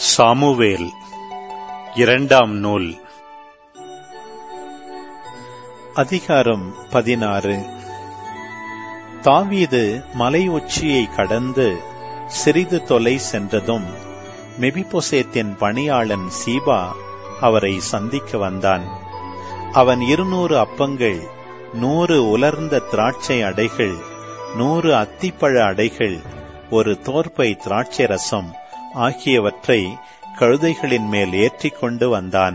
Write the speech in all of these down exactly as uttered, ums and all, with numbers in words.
Samuel இரண்டாம் நூல். அதிகாரம் பதினாறு. தாவீது மலை உச்சியை கடந்து சிறிது தொலை சென்றதும் மெபிபோசேத்தின் பணியாளன் சீபா அவரை சந்திக்க வந்தான். அவன் இருநூறு அப்பங்கள், நூறு உலர்ந்த திராட்சை அடைகள், நூறு அத்திப்பழ அடைகள், ஒரு தோற்பை திராட்சை ரசம் ஆகியவற்றை கழுதைகளின் மேல் ஏற்றிக் கொண்டு வந்தான்.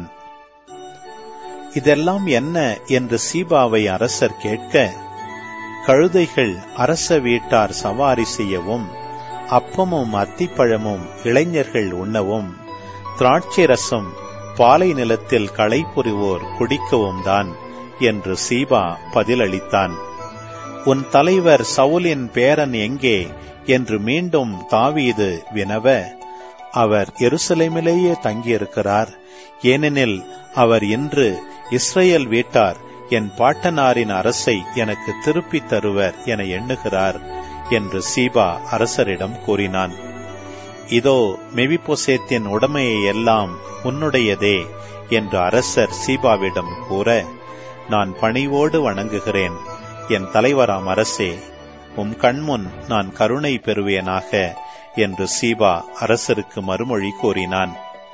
இதெல்லாம் என்ன என்று சீபாவை அரசர் கேட்க, கழுதைகள் அரச வீட்டார் சவாரி செய்யவும், அப்பமும் அத்திப்பழமும் இளைஞர்கள் உண்ணவும், திராட்சை ரசம் பாலை நிலத்தில் களை புரிவோர் குடிக்கவும் தான் என்று சீபா பதிலளித்தான். உன் தலைவர் சவுலின் பேரன் எங்கே என்று மீண்டும் தாவீது வினவ, அவர் எருசலேமிலேயே தங்கியிருக்கிறார், ஏனெனில் அவர் இன்று இஸ்ரேல் வீட்டார் என் பாட்டனாரின் அரசை எனக்கு திருப்பித் தருவர் என எண்ணுகிறார் என்று சீபா அரசரிடம் கூறினான். இதோ மெபிபோசேத்தின் உடைமையை எல்லாம் உன்னுடையதே என்று அரசர் சீபாவிடம் கூற, நான் பணிவோடு வணங்குகிறேன், என் தலைவராம் அரசே, உம் கண்முன் நான் கருணை பெறுவேனாக என்று சீபா அரசருக்கு மறுமொழி கூறினான்.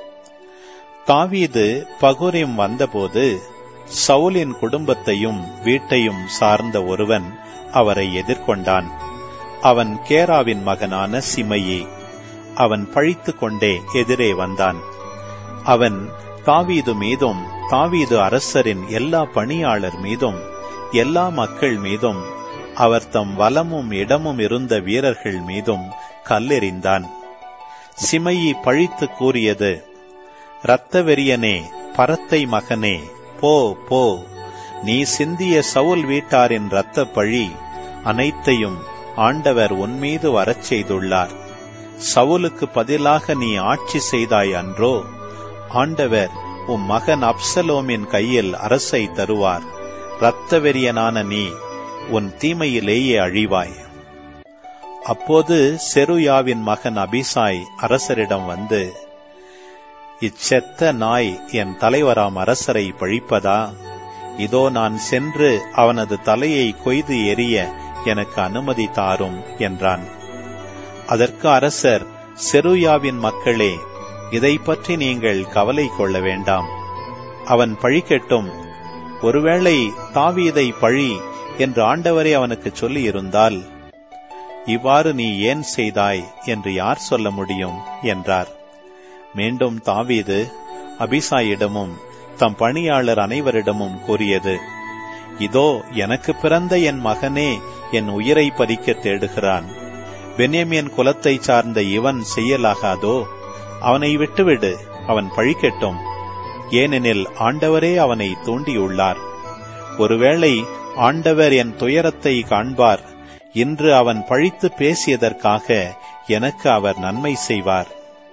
தாவீது பகுரிம் வந்தபோது சவுலின் குடும்பத்தையும் வீட்டையும் சார்ந்த ஒருவன் அவரை எதிர்கொண்டான். அவன் கேராவின் மகனான சிமையி. அவன் பழித்துக் கொண்டே எதிரே வந்தான். அவன் தாவீது மீதும் தாவீது அரசரின் எல்லா பணியாளர் மீதும் எல்லா மக்கள் மீதும் அவர் தம் வலமும் இடமும் இருந்த வீரர்கள் மீதும் கல்லெறிந்தான். சிமையி பழித்து கூறியது, இரத்த வெறியனே, பரத்தை மகனே, போ போ, நீ சிந்திய சவுல் வீட்டாரின் இரத்த பழி அனைத்தையும் ஆண்டவர் உன்மீது வரச் செய்துள்ளார். சவுலுக்கு பதிலாக நீ ஆட்சி செய்தாய் அன்றோ? ஆண்டவர் உம் மகன் அப்சலோமின் கையில் அரசை தருவார். இரத்த வெறியனான நீ உன் தீமையிலேயே அழிவாய். அப்போது செருயாவின் மகன் அபிசாய் அரசரிடம் வந்து, இச்செத்த நாய் என் தலைவராம் அரசரை பழிப்பதா? இதோ நான் சென்று அவனது தலையை கொய்து எறிய எனக்கு அனுமதி தாரும் என்றான். அதற்கு அரசர், செருயாவின் மக்களே, இதை பற்றி நீங்கள் கவலை கொள்ள வேண்டாம், அவன் பழிக்கட்டும். ஒருவேளை தாவீதை பழி என்று ஆண்டவரே அவனுக்கு சொல்லி இருந்தால், இவ்வாறு நீ ஏன் செய்தாய் என்று யார் சொல்ல முடியும் என்றார். மீண்டும் தாவீது அபிசாயிடமும் தம் பணியாளர் அனைவரிடமும் கூறியது, இதோ எனக்கு பிறந்த என் மகனே என் உயிரை பறிக்க தேடுகிறான். பென்யமீன் குலத்தைச் சார்ந்த இவன் செய்யலாகாதோ? அவனை விட்டுவிடு, அவன் பழிக்கட்டும். ஏனெனில் ஆண்டவரே அவனை தூண்டியுள்ளார். ஒருவேளை ஆண்டவர் என் துயரத்தை காண்பார், இன்று அவன் பழித்து பேசியதற்காக எனக்கு அவர் நன்மை செய்வார்.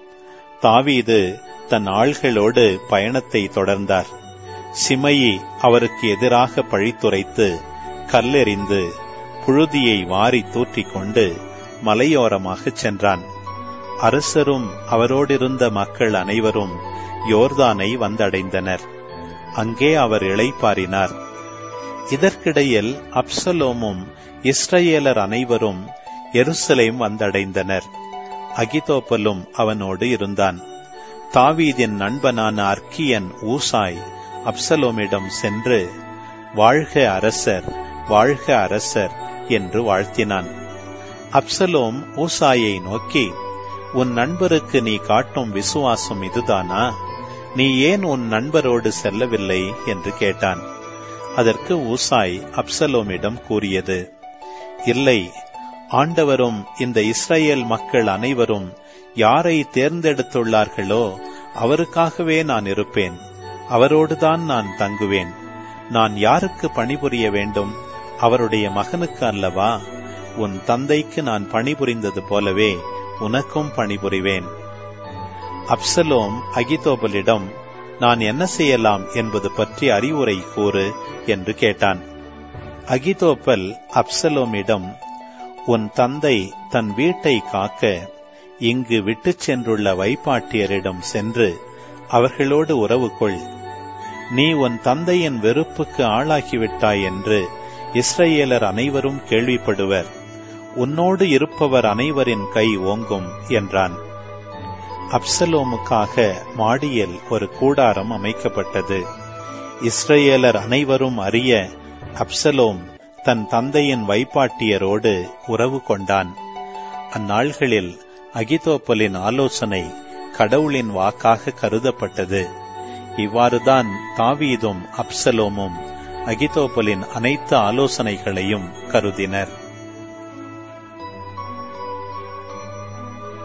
தாவீது தன் ஆள்களோடு பயணத்தை தொடர்ந்தார். சிமையி அவருக்கு எதிராக பழித்துரைத்து கல்லெறிந்து புழுதியை வாரி தூற்றிக் கொண்டு மலையோரமாகச் சென்றான். அரசரும் அவரோடிருந்த மக்கள் அனைவரும் யோர்தானை வந்தடைந்தனர். அங்கே அவர் இளைப்பாறினார். இதற்கிடையில் அப்சலோமும் இஸ்ரேலர் அனைவரும் எருசலேம் வந்தடைந்தனர். அகிதோப்பலும் அவனோடு இருந்தான். தாவீதின் நண்பனான அர்க்கியன் ஊசாய் அப்சலோமிடம் சென்று, வாழ்க அரசர், வாழ்க அரசர் என்று வாழ்த்தினான். அப்சலோம் ஊசாயை நோக்கி, உன் நண்பருக்கு நீ காட்டும் விசுவாசம் இதுதானா? நீ ஏன் உன் நண்பரோடு செல்லவில்லை என்று கேட்டான். அதற்கு ஊசாய் அப்சலோமிடம் கூறியது, இல்லை, ஆண்டவரும் இந்த இஸ்ரேல் மக்கள் அனைவரும் யாரை தேர்ந்தெடுத்துள்ளார்களோ அவருக்காகவே நான் இருப்பேன், அவரோடுதான் நான் தங்குவேன். நான் யாருக்கு பணிபுரிய வேண்டும்? அவருடைய மகனுக்கு அல்லவா? உன் தந்தைக்கு நான் பணிபுரிந்தது போலவே உனக்கும் பணிபுரிவேன். அப்சலோம் அகிதோபலிடம், நான் என்ன செய்யலாம் என்பது பற்றி அறிவுரை கூறு என்று கேட்டான். அகிதோப்பல் அப்சலோமிடம், உன் தந்தை தன் வீட்டை காக்க இங்கு விட்டுச் சென்றுள்ள வைப்பாட்டியரிடம் சென்று அவர்களோடு உறவு கொள். நீ உன் தந்தையின் வெறுப்புக்கு ஆளாகிவிட்டாய் என்று இஸ்ரவேலர் அனைவரும் கேள்விப்படுவர். உன்னோடு இருப்பவர் அனைவரின் கை ஓங்கும் என்றான். அப்சலோமுக்காக மாடியில் ஒரு கூடாரம் அமைக்கப்பட்டது. இஸ்ரவேலர் அனைவரும் அறிய அப்சலோம் தன் தந்தையின் வைப்பாட்டியரோடு உறவு கொண்டான். அந்நாள்களில் அகிதோப்பலின் ஆலோசனை கடவுளின் வாக்காக கருதப்பட்டது. இவ்வாறுதான் தாவீதும் அப்சலோமும் அகிதோப்பலின் அனைத்து ஆலோசனைகளையும் கருதினர்.